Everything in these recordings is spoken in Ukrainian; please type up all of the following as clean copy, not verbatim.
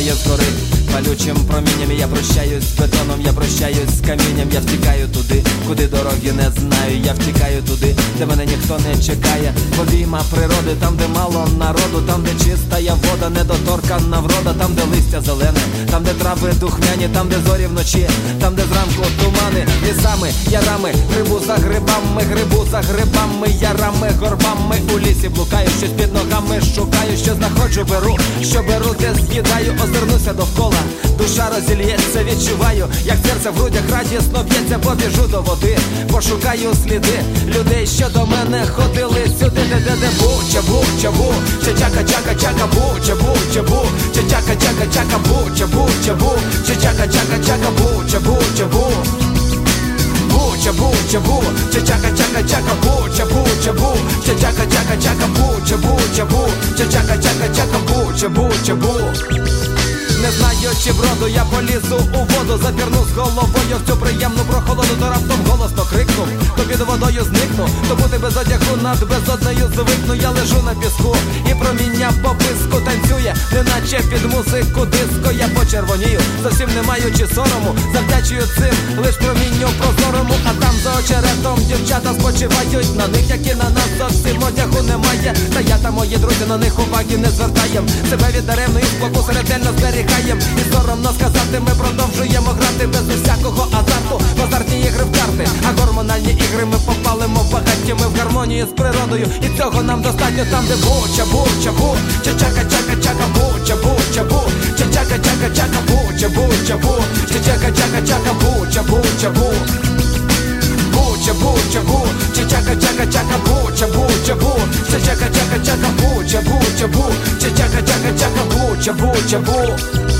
стрибає згори палючим промінням. Я прощаюсь з бетоном, я прощаюсь з камінням. Я втікаю туди, куди дороги не знаю. Я втікаю туди, де мене ніхто не чекає. В обійма природи, там де мало народу, там де чистая вода, недоторканна врода, там де листя зелене, там де трави духмяні, там де зорі вночі, там де зранку тумани. Лісами, ярами, грибу за грибами, грибу за грибами, ярами, горбами. У лісі блукаю, щось під ногами шукаю, що знаходжу, беру, що беру, те з'їдаю. Озирнуся довкола, душа розільється, відчуваю, як серце в грудях радісно б'ється. Побіжу до води, пошукаю сліди людей, що до мене ходили сюди. Де бу, чабу, чабу, чака, чака, чака, бу, чабу, чабу, чака, чака, чака, бу, чабу, чабу, чака, чака, чака, бу, чабу, чабу. Чабу, чабу, чака, чака, чака, бу, чабу, чабу, чака, чака, чака, бу, чабу, чабу, чака, чака, чака, бу, чабу, чабу. Не знаю, чи вроду я полізу у воду, запірну з головою в цю приємну прохолоду, то раптом голосно крикну, то під водою зникну, то бути без одягу над безоднею звикну. Я лежу на піску і проміння по писку танцює, неначе під музику диско. Я почервонію, зовсім не маючи сорому, завдячую цим лиш промінню прозорому. А там за очеретом дівчата спочивають, на них, як і на нас, зовсім одягу немає. Та я та мої друзі на них уваги не звертаєм, себе від даремної спокуси ретельно зберігаєм. І соромно сказати, ми продовжуємо грати без усякого азарту в азартні ігри в карти. А гормональні ігри ми попалимо багаті, ми в гармонії з природою, і цього нам достатньо. Там де бу, чабу, чабу, чака, чака, чака, бу, чабу, чабу, чака, чака, чака, бу, чабу, чабу, чака, чака, чака, бу, чабу, чабу. Чабу, чабу, чака, чака, чака, бу, чабу, чабу, чака, чака, чака, бу, чабу, чабу, чака, чака, чака, бу, чабу, чабу.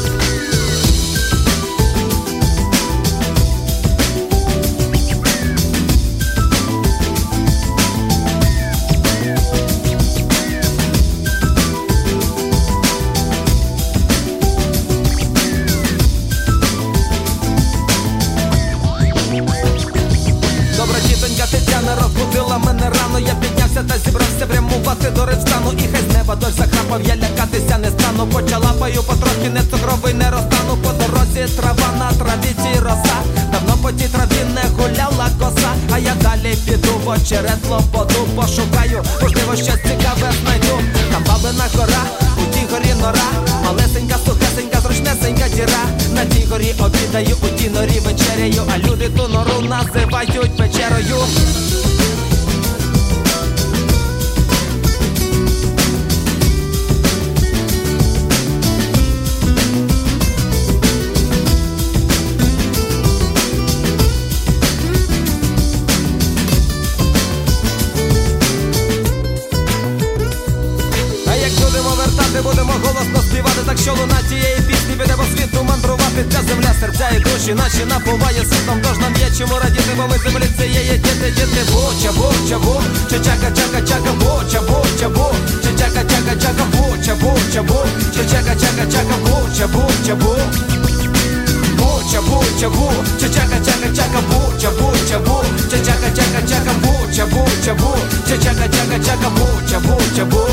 Тетяна розбудила мене рано, я піднявся та зібрався прямувати до ревстану. І хай з неба дощ захрапав, я лякатися не стану. Почала пою потрохи, не цукровий не розтану. По дорозі трава, на травіці роса, давно по тій траві не гуляла коса. А я далі піду в очерет лободу пошукаю, можливо щось цікаве знайду. Там бабина гора, у тій горі нора, малесенька, сухесенька, зручнесенька діра. На тій горі обідаю, у тій норі вечеряю, а люди ту нору називають печерою. Будемо голосно співати, так що луна цієї пісні піде по світу мандрувати. Ця земля, серця і душі наші напуває світом, тож нам є чому радіти, бо ми землі цієї діти, діти. Бу, чабу, чабу, чака, чака, чака, бу, чабу, чабу, чака, чака, чака, бу, чабу, чабу, чака, чака, чака, бу, чабу, чабу. Бу, чабу, чабу, чака, чака, чака, бу, чабу, чабу, чака, чака, чака, бу, чабу, чабу, чака, чака, чака, бу, чабу, чабу.